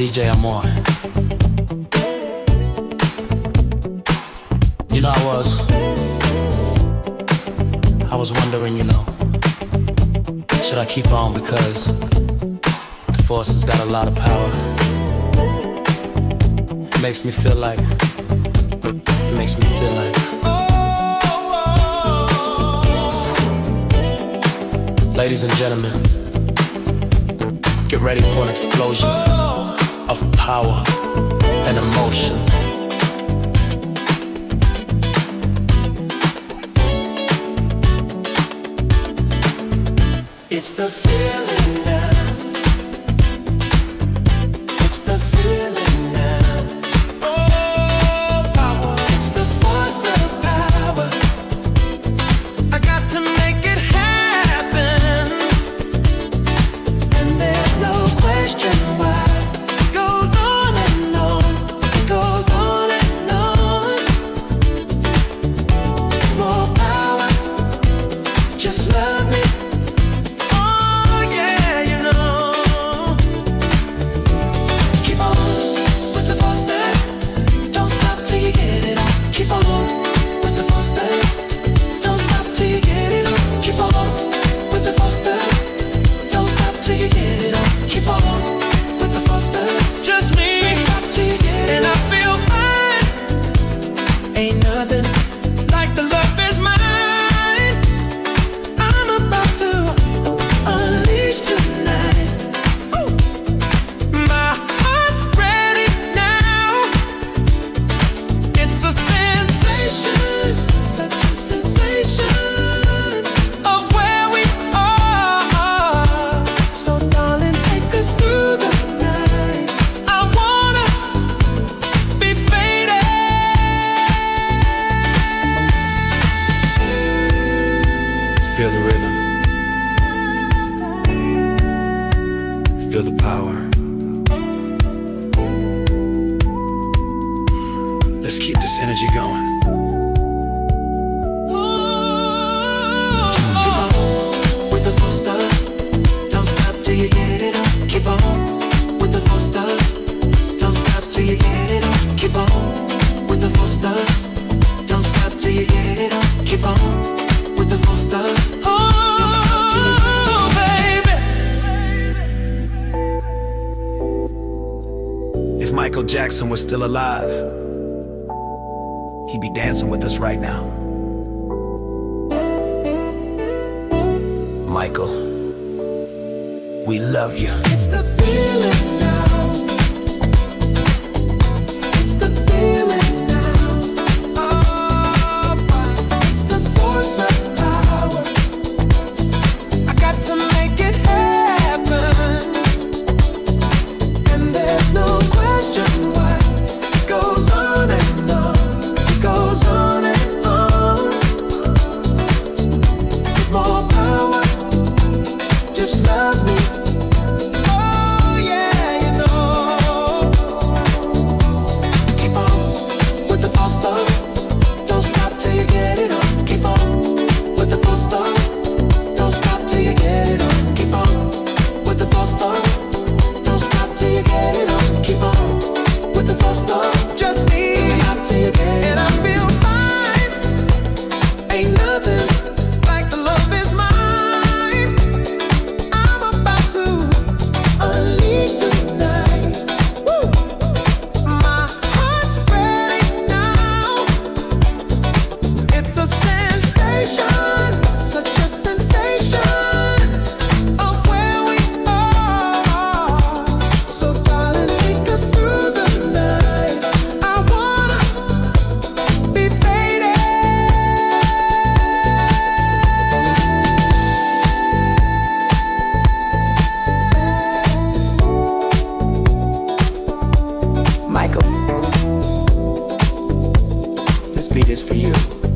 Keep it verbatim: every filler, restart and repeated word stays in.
D J Amor. You know I was I was wondering, you know, should I keep on because the force has got a lot of power. It makes me feel like It makes me feel like Ladies and gentlemen, get ready for an explosion of power and emotion. It's the feeling now. It's the feeling now. Oh, power. It's the force of power. I got to make it happen. And there's no question why. It goes on and on. It goes on and on. It's more power. Just love me. Feel the rhythm. Feel the power. Let's keep this energy going. Keep on with the full stuff. Don't stop till you get it on. Keep on with the full stuff. Don't stop till you get it on. Keep on with the full stuff. Don't stop till you get it on. Keep on with the full stuff. If Michael Jackson was still alive, he'd be dancing with us right now. Michael, we love you. It's the feeling now. It's the feeling now. Oh, it's the force of power. I got to make it happen. And there's no question why. It goes on and on. It goes on and on. It's more power. Just love me. Oh yeah, you know. Keep on with the full stuff. Don't stop till you get it on. Keep on with the full stuff. Don't stop till you get it on. Keep on with the full stuff. Don't stop till you get it on. Keep on with the full stuff. Just me. Stop till you get it. And I feel fine. Ain't nothing like the love is mine. I'm about to unleash tonight. Woo. My heart's ready now. It's a sensation, such a sensation of where we are. So darling, take us through the night. I wanna be faded. Michael, this beat is for you.